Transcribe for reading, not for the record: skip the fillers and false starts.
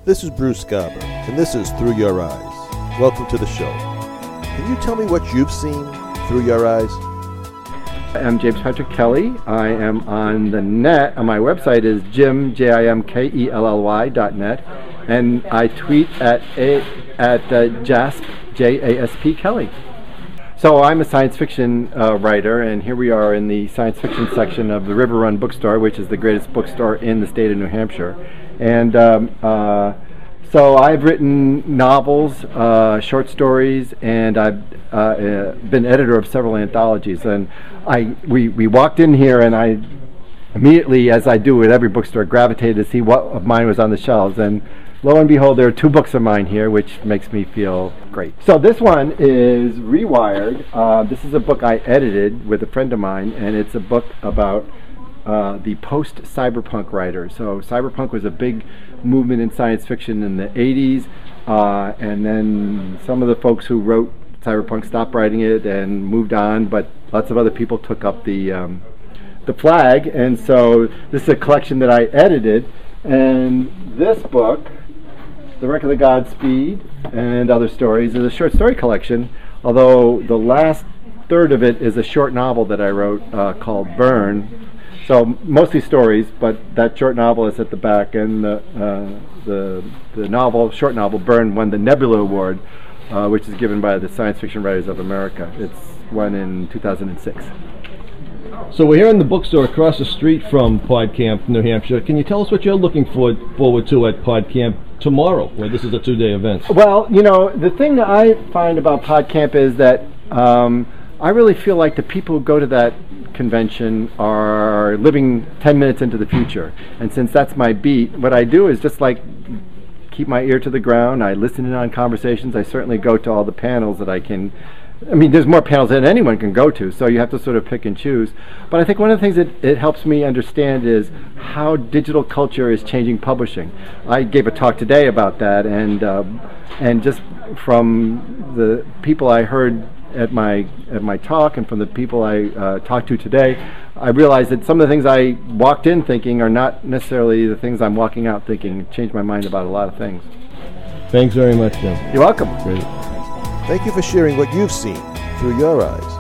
This is Bruce Garber, and this is Through Your Eyes. Welcome to the show. Can you tell me what you've seen through your eyes? I'm James Patrick Kelly. I am on the net. My website is JimKelly.net, and I tweet at JASP, J-A-S-P Kelly. So I'm a science fiction writer, and here we are in the science fiction section of the River Run Bookstore, which is the greatest bookstore in the state of New Hampshire. And so I've written novels, short stories, and I've been editor of several anthologies. And we walked in here, and I immediately, as I do at every bookstore, gravitated to see what of mine was on the shelves. And lo and behold, there are two books of mine here, which makes me feel great. So this one is Rewired. This is a book I edited with a friend of mine, and it's a book about the post-cyberpunk writers. So cyberpunk was a big movement in science fiction in the 80s, and then some of the folks who wrote cyberpunk stopped writing it and moved on, but lots of other people took up the flag, and so this is a collection that I edited. And this book, The Wreck of the Godspeed and Other Stories, is a short story collection, although the last third of it is a short novel that I wrote called Burn. So mostly stories, but that short novel is at the back, and the short novel Burn won the Nebula Award, which is given by the Science Fiction Writers of America. It's won in 2006. So we're here in the bookstore across the street from PodCamp, New Hampshire. Can you tell us what you're looking forward to at PodCamp tomorrow, where this is a two-day event? Well, you know, the thing that I find about PodCamp is that I really feel like the people who go to that convention are living 10 minutes into the future. And since that's my beat, what I do is just like keep my ear to the ground. I listen in on conversations. I certainly go to all the panels that I can. I mean, there's more panels than anyone can go to, so you have to sort of pick and choose. But I think one of the things that it helps me understand is how digital culture is changing publishing. I gave a talk today about that, and just from the people I heard at my talk and from the people I talked to today, I realized that some of the things I walked in thinking are not necessarily the things I'm walking out thinking. It changed my mind about a lot of things. Thanks very much, Jim. You're welcome. Great. Thank you for sharing what you've seen through your eyes.